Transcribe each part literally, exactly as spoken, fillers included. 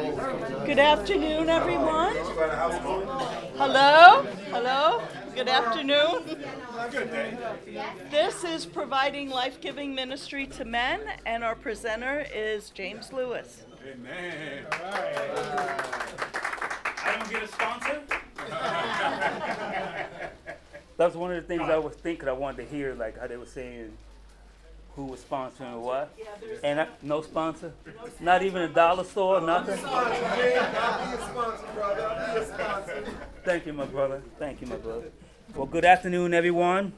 Good afternoon, everyone. Hello? Hello? Good afternoon. This is Providing Life-Giving Ministry to Men, and our presenter is James Lewis. Amen. All right. I don't get a sponsor? That's one of the things I was thinking I wanted to hear, like how they were saying who was sponsoring or what. Yeah, there's And I, no sponsor? Not even a dollar store, nothing? Thank you, my brother. Thank you, my brother. Well, good afternoon, everyone.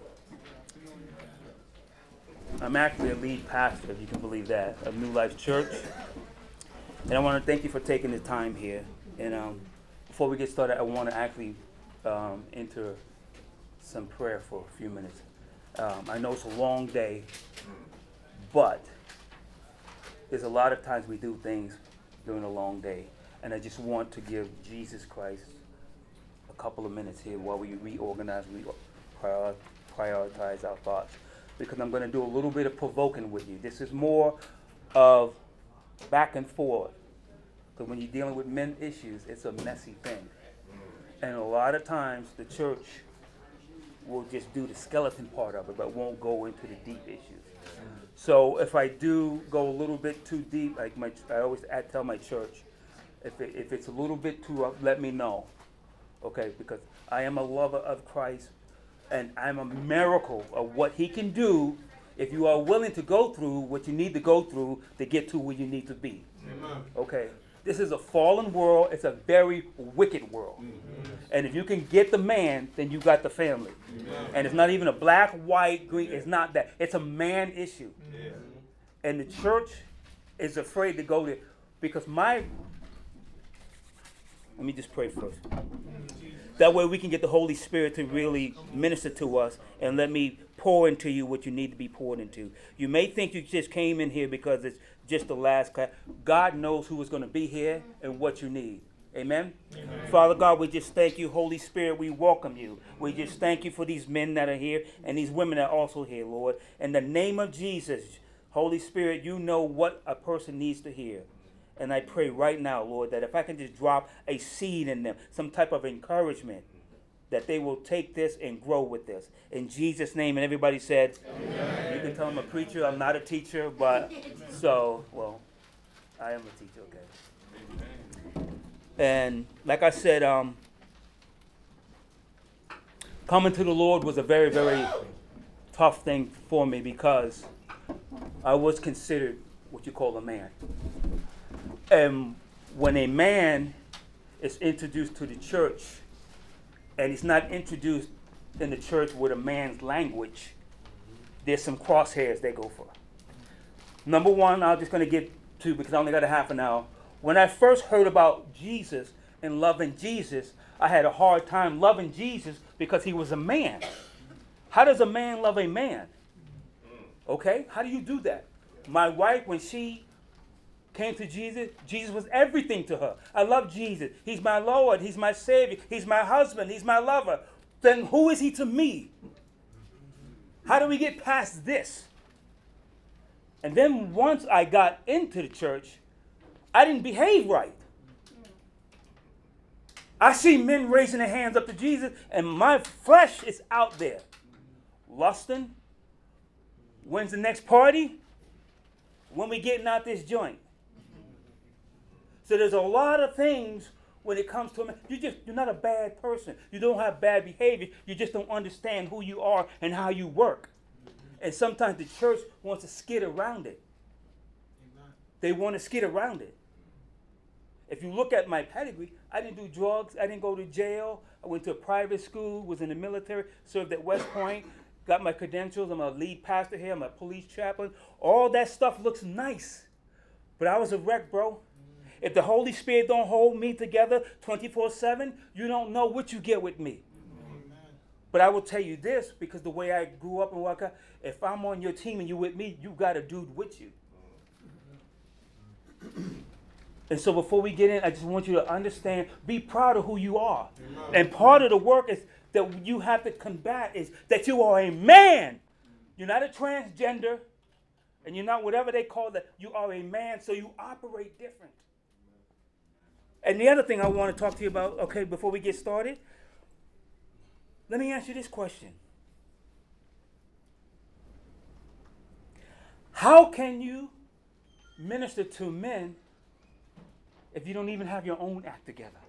I'm actually a lead pastor, if you can believe that, of New Life Church. And I want to thank you for taking the time here. And um, before we get started, I want to actually um, enter some prayer for a few minutes. Um, I know it's a long day, but there's a lot of times we do things during a long day. And I just want to give Jesus Christ a couple of minutes here while we reorganize, we prior, prioritize our thoughts. Because I'm going to do a little bit of provoking with you. This is more of back and forth. Because when you're dealing with men issues, it's a messy thing. And a lot of times the church will just do the skeleton part of it, but won't go into the deep issues. So if I do go a little bit too deep, like my, I always I tell my church, if it, if it's a little bit too rough, let me know, okay? Because I am a lover of Christ, and I'm a miracle of what He can do if you are willing to go through what you need to go through to get to where you need to be. Amen. Okay. This is a fallen world. It's a very wicked world. Mm-hmm. And if you can get the man, then you got the family. Amen. And it's not even a black, white, green. It's not that. It's a man issue. Yeah. And the church is afraid to go there because my... Let me just pray first. That way we can get the Holy Spirit to really minister to us and let me pour into you what you need to be poured into. You may think you just came in here because it's just the last class. God knows who is going to be here and what you need. Amen? Amen? Father God, we just thank you. Holy Spirit, we welcome you. We just thank you for these men that are here and these women that are also here, Lord. In the name of Jesus, Holy Spirit, you know what a person needs to hear. And I pray right now, Lord, that if I can just drop a seed in them, some type of encouragement, that they will take this and grow with this. In Jesus' name, and everybody said, amen. You can tell I'm a preacher. I'm not a teacher, but so, well, I am a teacher, okay. Amen. And like I said, um, coming to the Lord was a very, very tough thing for me because I was considered what you call a man. And when a man is introduced to the church, and he's not introduced in the church with a man's language, there's some crosshairs they go for. Number one, I'm just going to get to, because I only got a half an hour. When I first heard about Jesus and loving Jesus, I had a hard time loving Jesus because he was a man. How does a man love a man? Okay, how do you do that? My wife, when she came to Jesus, Jesus was everything to her. I love Jesus. He's my Lord. He's my Savior. He's my husband. He's my lover. Then who is he to me? How do we get past this? And then once I got into the church, I didn't behave right. I see men raising their hands up to Jesus, and my flesh is out there. Lusting. When's the next party? When we getting out this joint. So there's a lot of things when it comes to a man. You just, you're not a bad person. You don't have bad behavior. You just don't understand who you are and how you work. And sometimes the church wants to skid around it. They want to skid around it. If you look at my pedigree, I didn't do drugs. I didn't go to jail. I went to a private school, was in the military, served at West Point, got my credentials. I'm a lead pastor here. I'm a police chaplain. All that stuff looks nice. But I was a wreck, bro. If the Holy Spirit don't hold me together twenty-four seven, you don't know what you get with me. Amen. But I will tell you this, because the way I grew up and walk out, if I'm on your team and you're with me, you got a dude with you. And so before we get in, I just want you to understand, be proud of who you are. Amen. And part of the work is that you have to combat is that you are a man. You're not a transgender, and you're not whatever they call that. You are a man, so you operate different. And the other thing I want to talk to you about, okay, before we get started, let me ask you this question. How can you minister to men if you don't even have your own act together?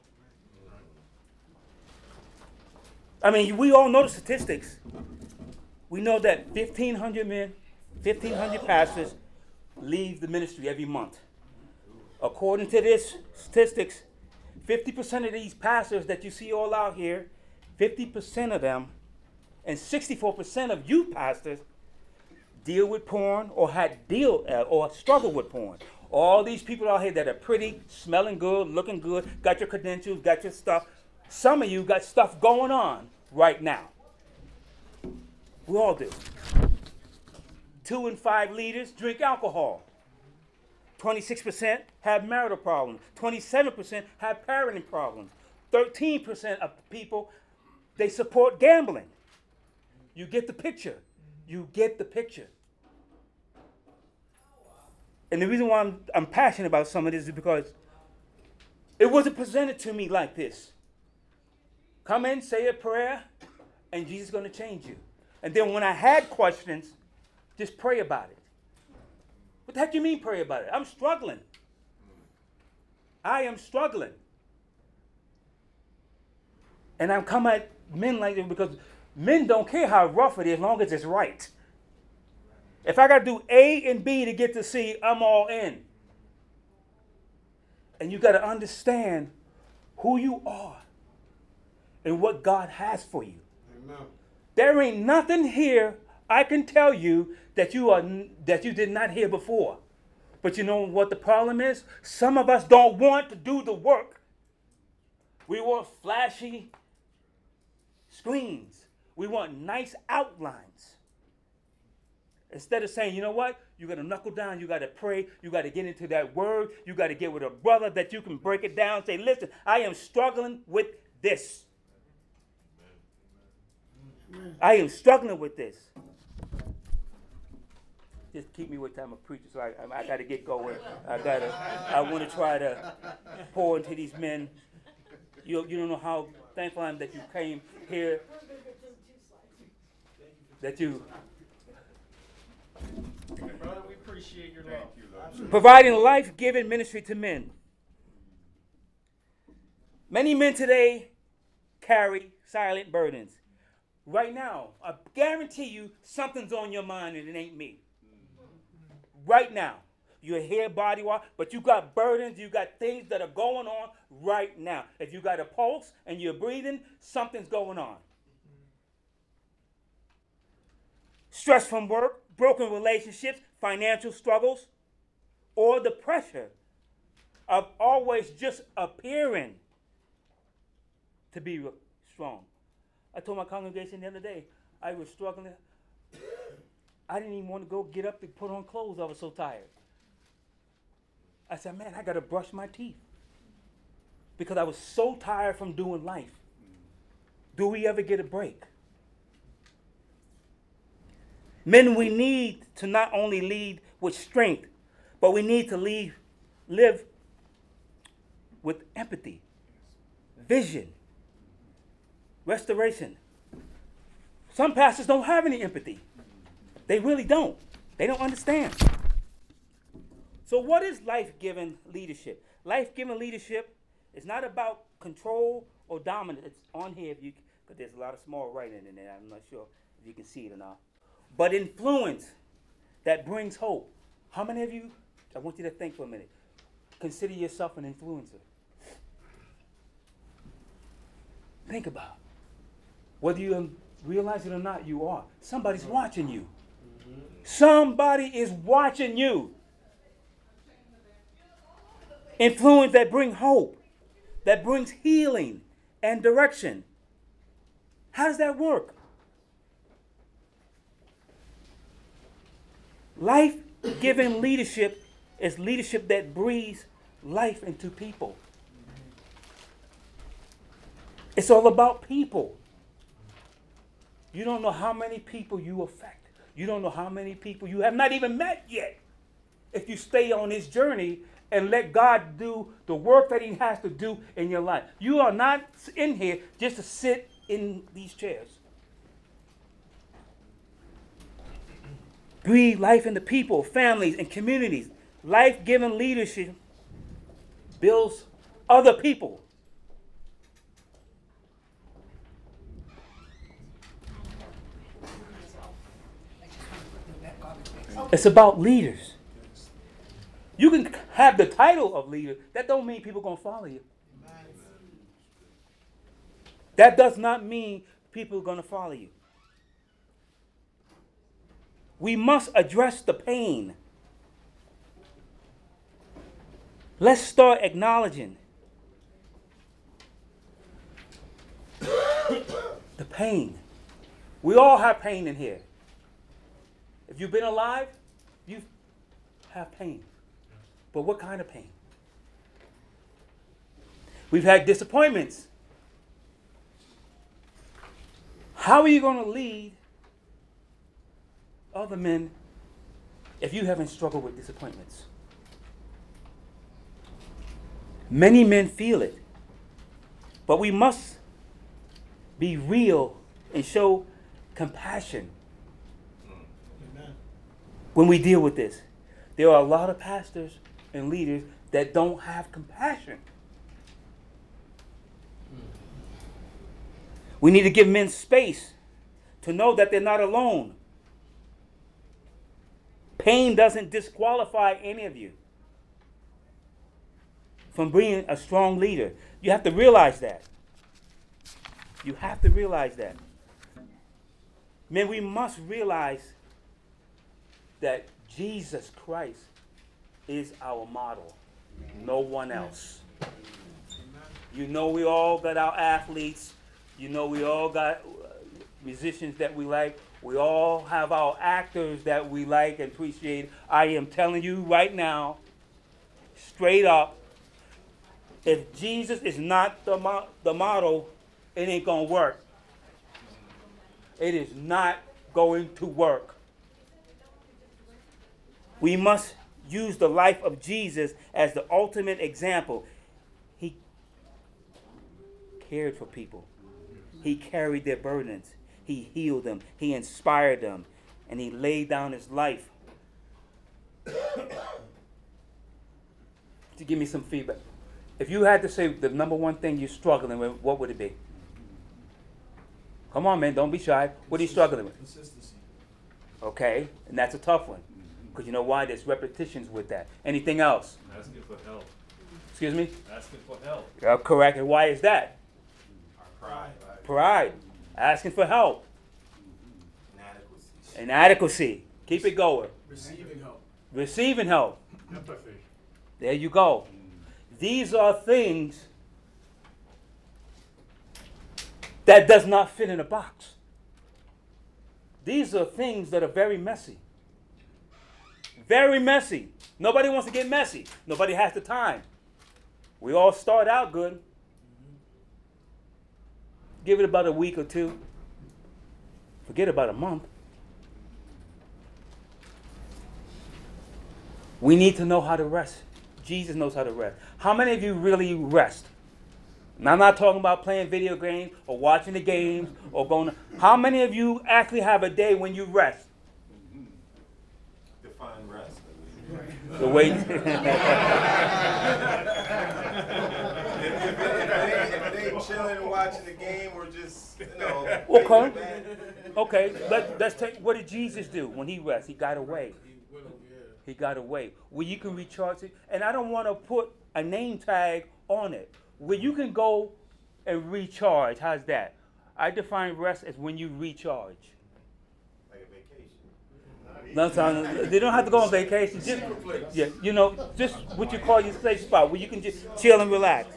I mean, we all know the statistics. We know that fifteen hundred men, fifteen hundred pastors leave the ministry every month. According to this statistics, fifty percent of these pastors that you see all out here, fifty percent of them, and sixty-four percent of you pastors deal with porn or had deal uh, or struggle with porn. All these people out here that are pretty, smelling good, looking good, got your credentials, got your stuff. Some of you got stuff going on right now. We all do. Two in five leaders drink alcohol. twenty-six percent have marital problems. twenty-seven percent have parenting problems. thirteen percent of people, they support gambling. You get the picture. You get the picture. And the reason why I'm, I'm passionate about some of this is because it wasn't presented to me like this. Come in, say a prayer, and Jesus is going to change you. And then when I had questions, just pray about it. What the heck do you mean pray about it? I'm struggling. I am struggling. And I'm coming at men like this because men don't care how rough it is as long as it's right. If I got to do A and B to get to C, I'm all in. And you got to understand who you are and what God has for you. Amen. There ain't nothing here I can tell you that you are that you did not hear before. But you know what the problem is? Some of us don't want to do the work. We want flashy screens. We want nice outlines. Instead of saying, you know what? You got to knuckle down. You got to pray. You got to get into that word. You got to get with a brother that you can break it down. Say, listen, I am struggling with this. I am struggling with this. Just keep me with time of preaching, so I, I, I got to get going. I got to. I want to try to pour into these men. You you don't know how thankful I am that you came here. That you. Brother, we appreciate your love. Providing life-giving ministry to men. Many men today carry silent burdens. Right now, I guarantee you something's on your mind and it ain't me. Right now. You're here body-wise, but you got burdens, you got things that are going on right now. If you got a pulse and you're breathing, something's going on. Stress from work, broken relationships, financial struggles, or the pressure of always just appearing to be strong. I told my congregation the other day, I was struggling. I didn't even want to go get up to put on clothes. I was so tired. I said, man, I got to brush my teeth. Because I was so tired from doing life. Do we ever get a break? Men, we need to not only lead with strength, but we need to lead, live with empathy, vision, restoration. Some pastors don't have any empathy. They really don't. They don't understand. So what is life-giving leadership? Life-giving leadership is not about control or dominance. It's on here if you, because there's a lot of small writing in there. I'm not sure if you can see it or not. But influence that brings hope. How many of you, I want you to think for a minute, consider yourself an influencer? Think about it. Whether you realize it or not, you are. Somebody's watching you. Somebody is watching you. Influence that brings hope, that brings healing and direction. How does that work? Life-giving leadership is leadership that breathes life into people. It's all about people. You don't know how many people you affect. You don't know how many people you have not even met yet. If you stay on this journey and let God do the work that he has to do in your life. You are not in here just to sit in these chairs. Breathe life into people, families, and communities. Life-giving leadership builds other people. It's about leaders. You can have the title of leader. That don't mean people going to follow you. That does not mean people are going to follow you. We must address the pain. Let's start acknowledging the pain. We all have pain in here. If you've been alive, you have pain. But what kind of pain? We've had disappointments. How are you going to lead other men if you haven't struggled with disappointments? Many men feel it. But we must be real and show compassion when we deal with this. There are a lot of pastors and leaders that don't have compassion. We need to give men space to know that they're not alone. Pain doesn't disqualify any of you from being a strong leader. You have to realize that. You have to realize that. Men, we must realize that Jesus Christ is our model, no one else. You know we all got our athletes. You know we all got musicians that we like. We all have our actors that we like and appreciate. I am telling you right now, straight up, if Jesus is not the, mo- the model, it ain't going to work. It is not going to work. We must use the life of Jesus as the ultimate example. He cared for people. He carried their burdens. He healed them. He inspired them. And he laid down his life. To give me some feedback. If you had to say the number one thing you're struggling with, what would it be? Come on, man. Don't be shy. What are you struggling with? Consistency. Okay. And that's a tough one. Because you know why? There's repetitions with that. Anything else? Asking for help. Excuse me? Asking for help. Uh, correct. And why is that? Our pride. Pride. Asking for help. Inadequacy. Inadequacy. Keep it going. Receiving help. Receiving help. Empathy. There you go. These are things that does not fit in a box. These are things that are very messy. Very messy. Nobody wants to get messy. Nobody has the time. We all start out good. Give it about a week or two. Forget about a month. We need to know how to rest. Jesus knows how to rest. How many of you really rest? And I'm not talking about playing video games or watching the games or going. How many of you actually have a day when you rest? Define rest. The way. If, if, if, if they chilling and watching the game or just, you know. Okay. Okay. Let, let's take. What did Jesus do when he rested? He got away. He got away. Where you can recharge it. And I don't want to put a name tag on it. Where you can go and recharge. How's that? I define rest as when you recharge. Like a vacation. No, son, they don't have to go on vacation. Just, yeah, you know, just what you call your safe spot where you can just chill and relax.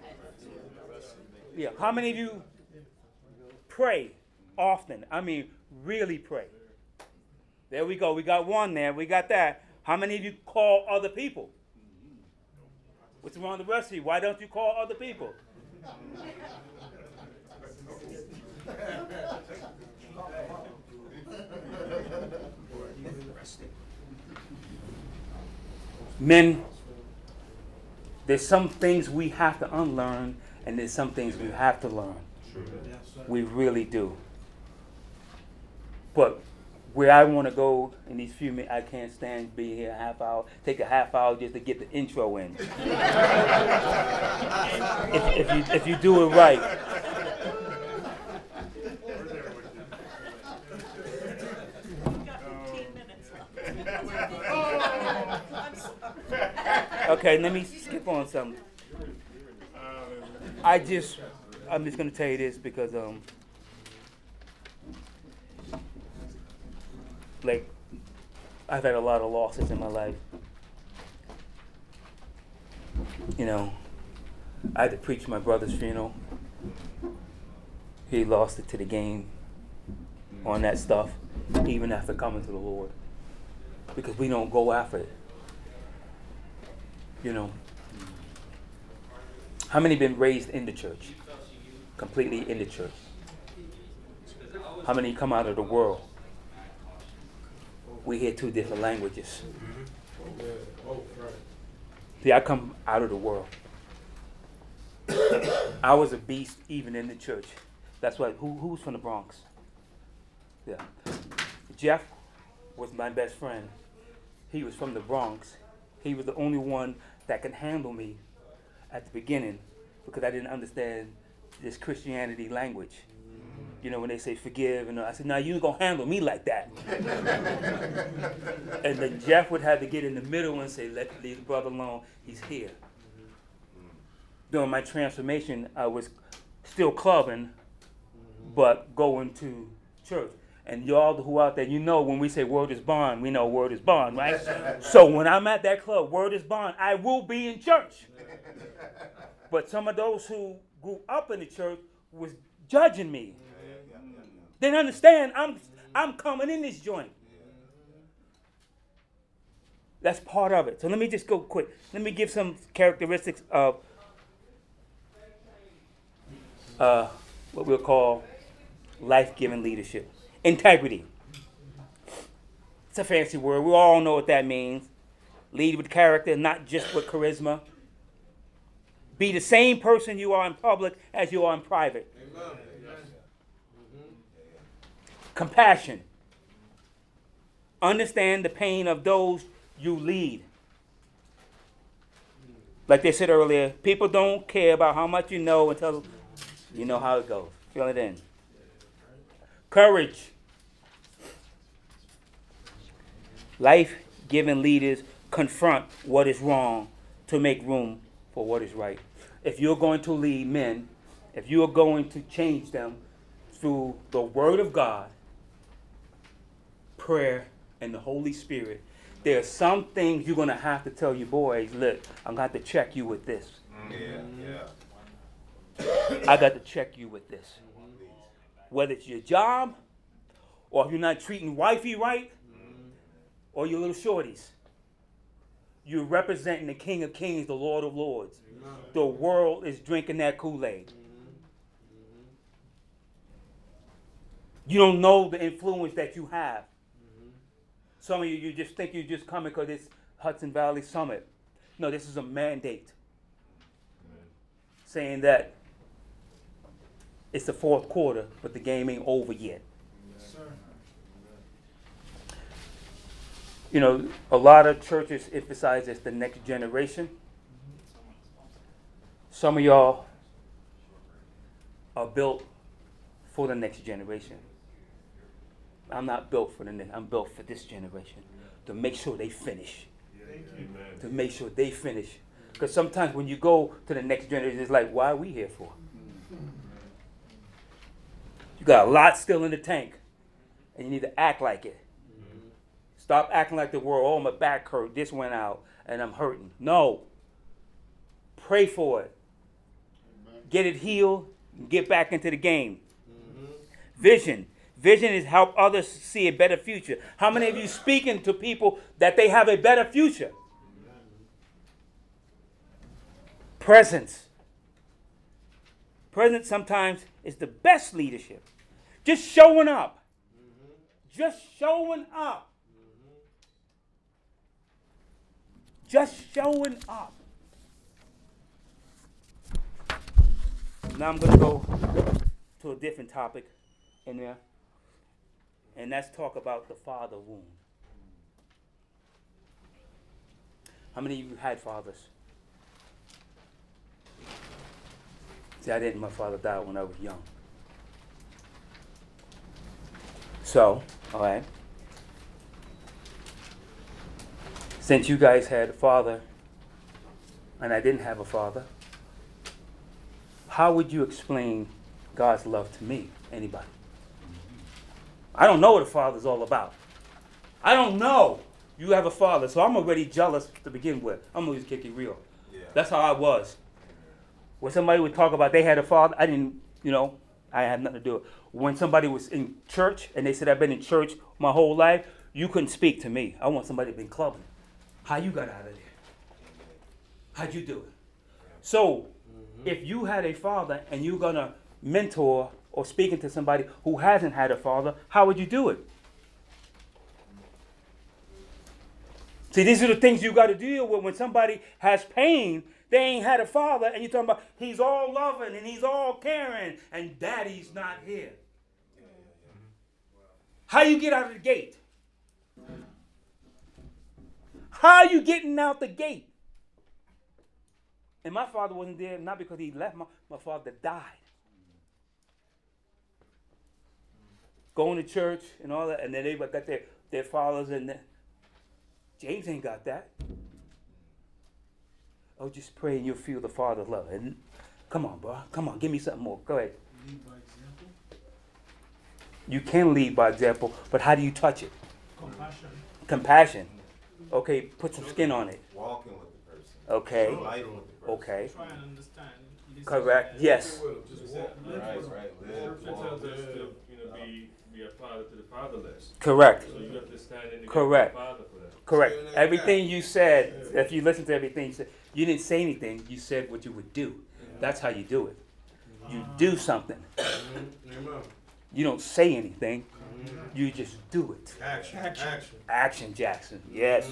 Yeah. How many of you pray often? I mean, really pray. There we go. We got one there. We got that. How many of you call other people? What's wrong with the rest of you? Why don't you call other people? Men, There's some things we have to unlearn, and there's some things we have to learn. We really do. But where I want to go in these few minutes, I can't stand being here a half hour. Take a half hour just to get the intro in. if, if you if you do it right. Okay, let me skip on something. I just, I'm just going to tell you this because, um, like, I've had a lot of losses in my life. You know, I had to preach my brother's funeral. He lost it to the game on that stuff, even after coming to the Lord. Because we don't go after it. You know, how many been raised in the church? Completely in the church? How many come out of the world? We hear two different languages. See, I come out of the world. I was a beast even in the church. That's why, who, who's from the Bronx? Yeah. Jeff was my best friend. He was from the Bronx. He was the only one that could handle me at the beginning because I didn't understand this Christianity language. You know, when they say forgive, and I said, no, you ain't gonna handle me like that. And then Jeff would have to get in the middle and say, let leave the brother alone, he's here. During my transformation, I was still clubbing, but going to church. And y'all who out there, you know when we say word is bond, we know word is bond, right? So when I'm at that club, word is bond, I will be in church. But some of those who grew up in the church was judging me. Didn't understand I'm I'm coming in this joint. That's part of it. So let me just go quick. Let me give some characteristics of uh, what we'll call life-giving leadership. Integrity. It's a fancy word. We all know what that means. Lead with character, not just with charisma. Be the same person you are in public as you are in private. Amen. Compassion. Understand the pain of those you lead. Like they said earlier, people don't care about how much you know until you know how it goes. Feel it in. Courage. Life-giving leaders confront what is wrong to make room for what is right. If you're going to lead men, if you are going to change them through the Word of God, prayer, and the Holy Spirit, there are some things you're going to have to tell your boys, look, I'm going to have to check you with this. Yeah, yeah. I got to check you with this. Whether it's your job, or if you're not treating wifey right, or your little shorties. You're representing the King of Kings, the Lord of Lords. Amen. The world is drinking that Kool-Aid. Mm-hmm. You don't know the influence that you have. Mm-hmm. Some of you, you just think you're just coming because it's Hudson Valley Summit. No, this is a mandate. Amen. Saying that it's the fourth quarter, but the game ain't over yet. Yes, sir. You know, a lot of churches emphasize it's the next generation. Some of y'all are built for the next generation. I'm not built for the next, I'm built for this generation. To make sure they finish. To make sure they finish. Because sometimes when you go to the next generation, it's like, why are we here for? You got a lot still in the tank. And you need to act like it. Stop acting like the world, oh, my back hurt, this went out, and I'm hurting. No. Pray for it. Amen. Get it healed, and get back into the game. Mm-hmm. Vision. Vision is help others see a better future. How many of you speaking to people that they have a better future? Amen. Presence. Presence sometimes is the best leadership. Just showing up. Mm-hmm. Just showing up. Just showing up. Now I'm going to go to a different topic in there, and that's talk about the father wound. How many of you had fathers? See, I didn't. My father died when I was young. So, all right. Since you guys had a father and I didn't have a father, how would you explain God's love to me? Anybody? I don't know what a father's all about. I don't know. You have a father, so I'm already jealous to begin with. I'm going to kick it real. Yeah. That's how I was. When somebody would talk about they had a father, I didn't, you know, I had nothing to do with it. When somebody was in church and they said, I've been in church my whole life, you couldn't speak to me. I want somebody to be clubbing. How you got out of there? How'd you do it? So, if you had a father and you're going to mentor or speaking to somebody who hasn't had a father, how would you do it? See, these are the things you got to deal with when somebody has pain. They ain't had a father, and you're talking about he's all loving and he's all caring, and daddy's not here. How you get out of the gate? How you getting out the gate? And my father wasn't there, not because he left. My, my father died. Going to church and all that, and then they got their, their fathers, and the, James ain't got that. Oh, just pray and you'll feel the Father's love. And come on, bro. Come on, give me something more. Go ahead. Lead by example. You can lead by example, but how do you touch it? Compassion. Compassion. Okay, put some skin on it. Walking with the person. Okay. Show light with the person. Okay. Try and understand. Listen Correct. and- Yes. Just walk. Right, right. Live, Scripture walk, tells us live. to, you know, be, be a father to the fatherless. Correct. So you have to stand in the Correct. gap for the father for that. Correct. Everything you said, if you listen to everything you said, you didn't say anything. You said what you would do. That's how you do it. You do something. Amen. You don't say anything. You just do it. Action. Action. Action, Jackson. Yes.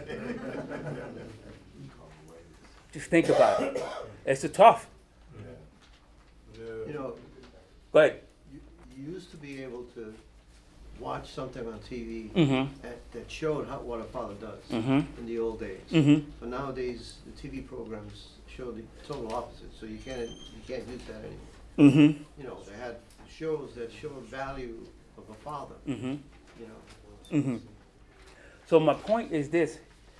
Just think about it. It's a tough. You know, Go ahead. you, you used to be able to watch something on T V Mm-hmm. that, that showed how, what a father does Mm-hmm. in the old days. Mm-hmm. But nowadays, the T V programs show the total opposite, so you can't, you can't use that anymore. Mm-hmm. You know, they had shows that showed value of a father, Mm-hmm. you know. Mm-hmm. So my point is this.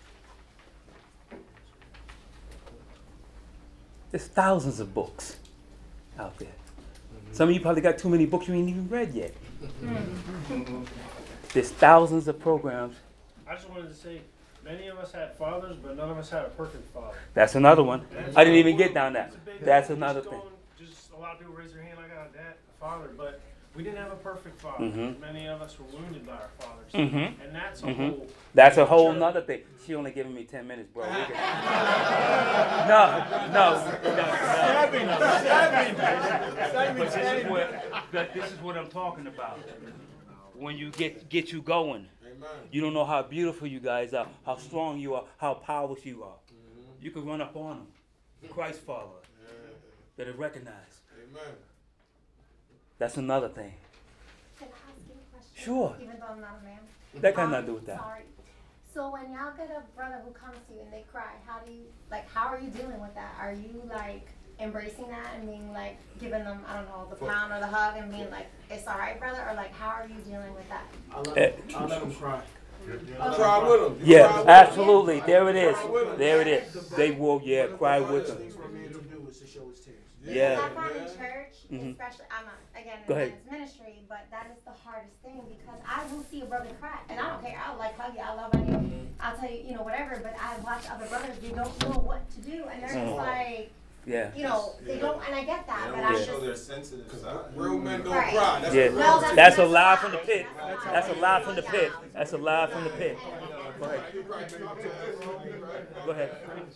There's thousands of books out there. Some of you probably got too many books you ain't even read yet. There's thousands of programs. I just wanted to say, many of us had fathers, but none of us had a perfect father. That's another one. That's I didn't even get down that. It's a big- That's just another thing. going- Just a lot of people raise their hand like, "Oh, dad, a father," but we didn't have a perfect father. Mhm. Many of us were wounded by our fathers, Mhm. and that's a Mhm. whole. That's a whole nother thing. She only giving me ten minutes, bro. We can... No, no, no, no. But this is what that- this is what I'm talking about. When you get get you going, you don't know how beautiful you guys are, how strong you are, how powerful you are. You can run up on them. Christ follower that are recognized. Amen. That's another thing. Can I ask you a question? Sure. Even though I'm not a man. That got Um, nothing to do with that. Sorry. So when y'all get a brother who comes to you and they cry, how do you, like, how are you dealing with that? Are you, like, embracing that and being, like, giving them, I don't know, the pound or the hug and being like, it's all right, brother? Or, like, how are you dealing with that? I'll let, Eh. them- I'll let them cry. Cry with them. Yeah, absolutely. There it is. There it is. They will, yeah, cry with them. for me to do is to show his tears. Yeah. I find in church, Mhm. especially, I'm not, again, Go in ahead. men's ministry, but that is the hardest thing because I will see a brother cry, and I don't care, I'll like hug you, I love on you, I'll tell you, you know, whatever, but I watch other brothers, they don't know what to do, and they're just Mhm. like, Yeah. you know, they don't, and I get that, They but don't I'm Yeah. show just, their sensitive side. Real men don't Right. cry. That's Yeah. a real Well, man. That's a That's lie a from the lie. pit. That's a That's a lie. lie from the pit. That's a lie from the pit. Go ahead. Go ahead.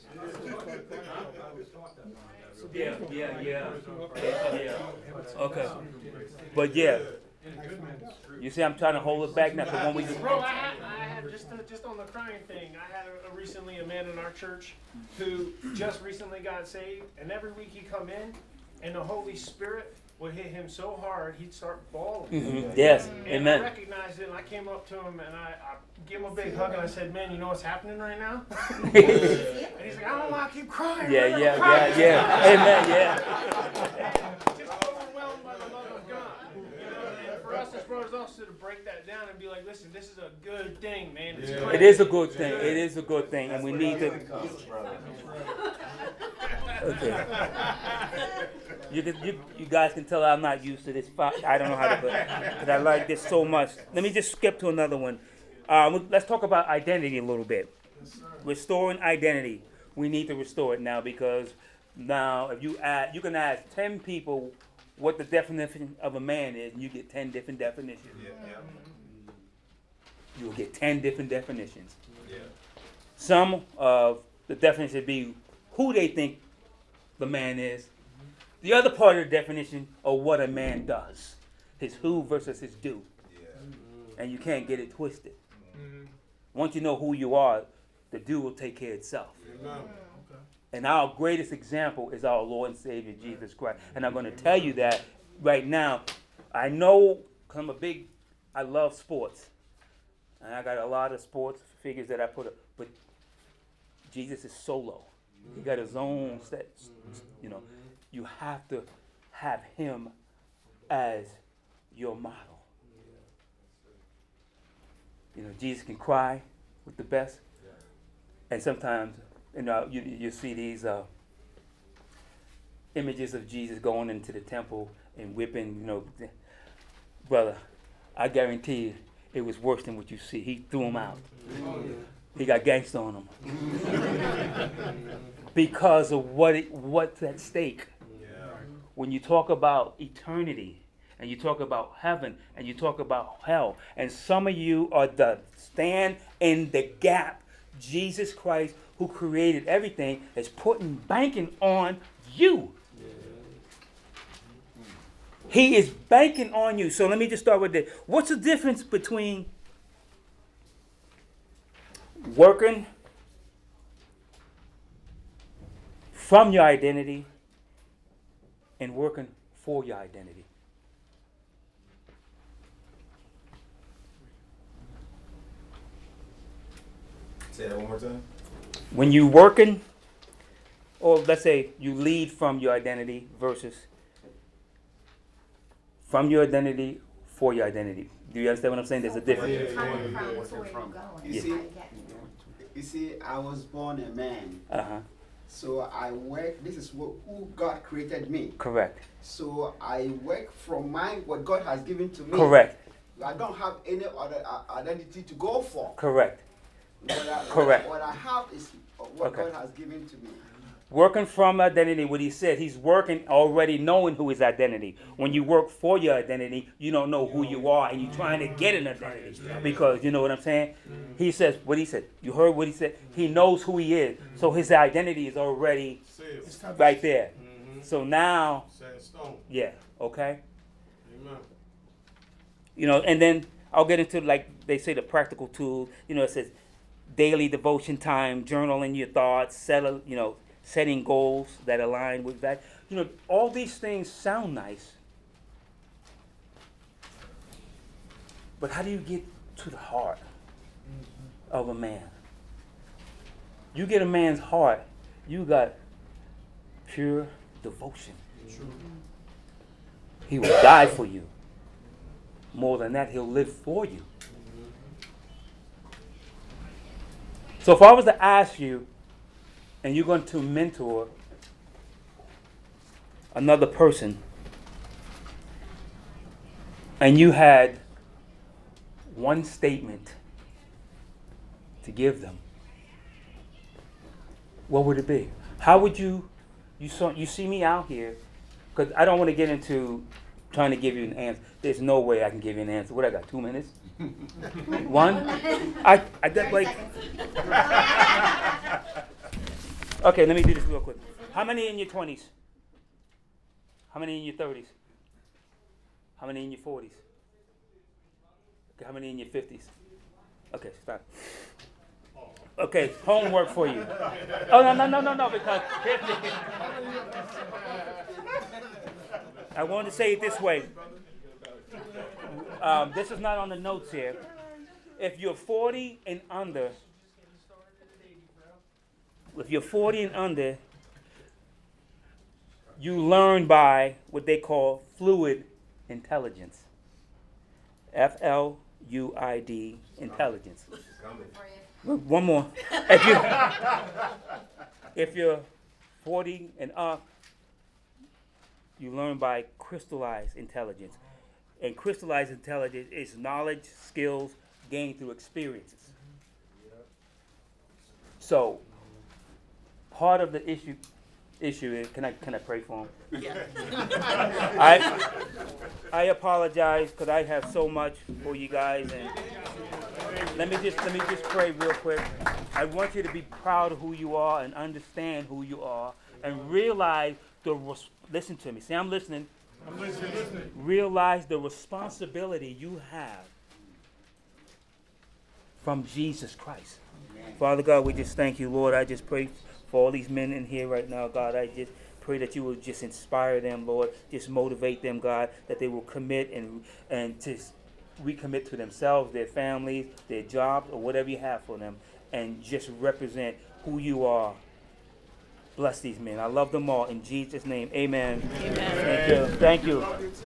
Yeah, yeah, yeah. Yeah. Okay. But yeah. You see, I'm trying to hold it back now for when we. Bro, I had, I had just uh, just on the crying thing. I had a, a recently a man in our church who just recently got saved, and every week he come in, and the Holy Spirit would hit him so hard he'd start bawling. Mm-hmm. Yes, And amen. I recognized it, and I came up to him, and I, I gave him a big hug, and I said, "Man, you know what's happening right now?" And he's like, "I don't know, I keep crying. Yeah, man, yeah, I'm crying." yeah, yeah. Amen, yeah. Just overwhelmed by the love of God. You know, and for us as brothers also to break that down and be like, listen, this is a good thing, man. It's Yeah. great. It is a good thing. It is a good thing, and we need to. Okay. You, can, you you guys can tell I'm not used to this. I don't know how to put it because I like this so much. Let me just skip to another one. Um, let's talk about identity a little bit. Restoring identity. We need to restore it now because now if you add, you can ask ten people what the definition of a man is, and you get ten different definitions. Yeah, yeah, You will get ten different definitions. yeah. Some of the definition would be who they think the man is. The other part of the definition of what a man does. His who versus his do. Yeah. And you can't get it twisted. Once you know who you are, the do will take care of itself. Amen. And our greatest example is our Lord and Savior, Jesus Christ. And I'm going to tell you that right now. I know, because I'm a big, I love sports. And I got a lot of sports figures that I put up. But Jesus is solo. He got his own set. You know, you have to have him as your model. You know, Jesus can cry with the best. And sometimes, you know, you, you see these uh, images of Jesus going into the temple and whipping, you know. Brother, I guarantee you, it was worse than what you see. He threw him out. He got gangsta on him. Because of what it, what's at stake. Yeah. When you talk about eternity, and you talk about heaven, and you talk about hell, and some of you are the stand in the gap. Jesus Christ, who created everything, is putting banking on you. He is banking on you. So let me just start with this. What's the difference between working from your identity and working for your identity? Say that one more time. When you working, or let's say you lead from your identity versus from your identity for your identity. Do you understand what I'm saying? There's a difference. Coming from to where you're going. You Yeah. see, I get it. you see, I was born a man, Uh-huh. so I work. This is wh- who God created me. Correct. So I work from my what God has given to me. Correct. I don't have any other uh, identity to go for. Correct. What I, Correct. What I have is what Okay. God has given to me. Working from identity, what he said, he's working already knowing who his identity. When you work for your identity, you don't know who you are and you're trying to get an identity. Because, you know what I'm saying? He says, what he said, you heard what he said? He knows who he is. So his identity is already Sealed. right there. So now, Set in stone. yeah, okay? Amen. You know, and then I'll get into, like they say, the practical tools. You know, it says daily devotion time, journaling your thoughts, settle, you know, setting goals that align with that. You know, all these things sound nice. But how do you get to the heart of a man? You get a man's heart, you got pure devotion. He will die for you. More than that, he'll live for you. So if I was to ask you, and you're going to mentor another person, and you had one statement to give them, what would it be? How would you, you saw, you see me out here, because I don't want to get into trying to give you an answer. There's no way I can give you an answer. What, I got two minutes? One? I, I did like... Okay, let me do this real quick. How many in your twenties? How many in your thirties? How many in your forties? Okay, how many in your fifties? Okay, stop. Okay, homework for you. Oh, no, no, no, no, no, because fifty. I wanted to say it this way. Um, this is not on the notes here. If you're forty and under, if you're forty and under, you learn by what they call fluid intelligence. F L U I D, intelligence. One more. If, you, if you're forty and up, you learn by crystallized intelligence. And crystallized intelligence is knowledge, skills gained through experiences. So, part of the issue issue is, can I can I pray for him? Yeah. I I apologize because I have so much for you guys, and let me just let me just pray real quick. I want you to be proud of who you are and understand who you are, and realize the res- listen to me. See, I'm listening. I'm listening, listening. Realize the responsibility you have from Jesus Christ. Father God, we just thank you, Lord. I just pray for all these men in here right now, God. I just pray that you will just inspire them, Lord. Just motivate them, God, that they will commit and and to recommit to themselves, their families, their jobs, or whatever you have for them, and just represent who you are. Bless these men. I love them all. In Jesus' name, amen. Amen. Thank you. Thank you.